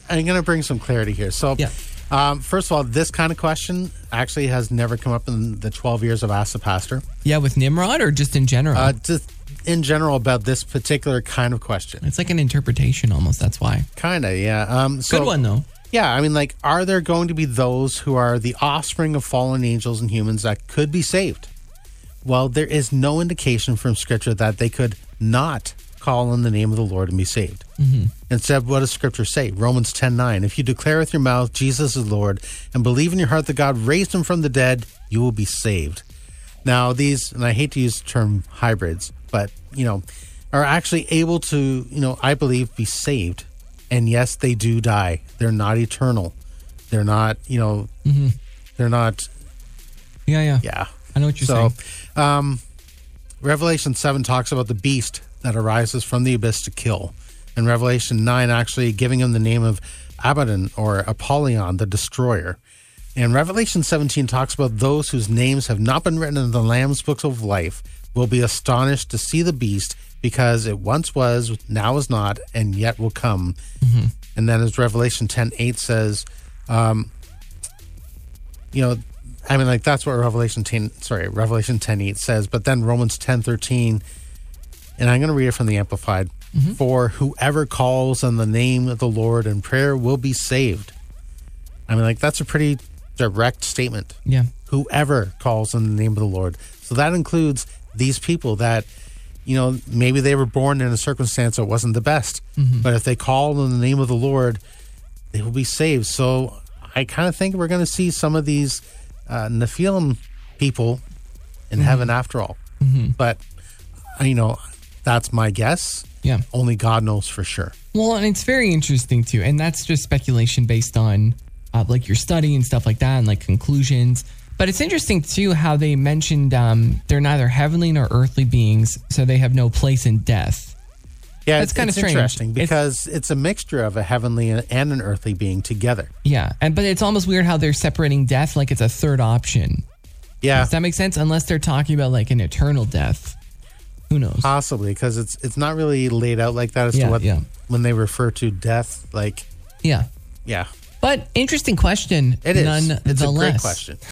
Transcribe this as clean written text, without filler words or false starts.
I'm going to bring some clarity here. So, first of all, this kind of question actually has never come up in the 12 years I've asked the pastor. Yeah, with Nimrod or just in general? Just in general about this particular kind of question. It's like an interpretation almost, that's why. Kind of, yeah. Good one, though. Yeah, I mean, like, are there going to be those who are the offspring of fallen angels and humans that could be saved? Well, there is no indication from Scripture that they could not call on the name of the Lord and be saved. Mm-hmm. Instead, what does Scripture say? Romans 10:9. If you declare with your mouth Jesus is Lord and believe in your heart that God raised him from the dead, you will be saved. Now, these, and I hate to use the term hybrids, but, are actually able to, I believe, be saved. And yes, they do die. They're not eternal. They're not, they're not. Yeah. Yeah. I know what you're saying. Revelation 7 talks about the beast that arises from the abyss to kill. And Revelation 9 actually giving him the name of Abaddon or Apollyon, the destroyer. And Revelation 17 talks about those whose names have not been written in the Lamb's book of life will be astonished to see the beast because it once was, now is not, and yet will come. Mm-hmm. And then as Revelation 10:8 says, that's what Revelation 10:8 says. But then Romans 10:13, and I'm going to read it from the Amplified. Mm-hmm. For whoever calls on the name of the Lord in prayer will be saved. That's a pretty direct statement. Yeah. Whoever calls on the name of the Lord. So that includes these people that, maybe they were born in a circumstance that wasn't the best. Mm-hmm. But if they call on the name of the Lord, they will be saved. So I kind of think we're going to see some of these Nephilim people in heaven after all. Mm-hmm. But, that's my guess. Yeah. Only God knows for sure. Well, and it's very interesting too. And that's just speculation based on your study and stuff like that and conclusions. But it's interesting too how they mentioned they're neither heavenly nor earthly beings, so they have no place in death. Yeah, that's kind of strange. Interesting because it's a mixture of a heavenly and an earthly being together. Yeah, but it's almost weird how they're separating death like it's a third option. Yeah. Does that make sense? Unless they're talking about an eternal death. Who knows? Possibly, because it's not really laid out like that as to what when they refer to death, Yeah. Yeah. But interesting question. It is. Nonetheless. It's a great question.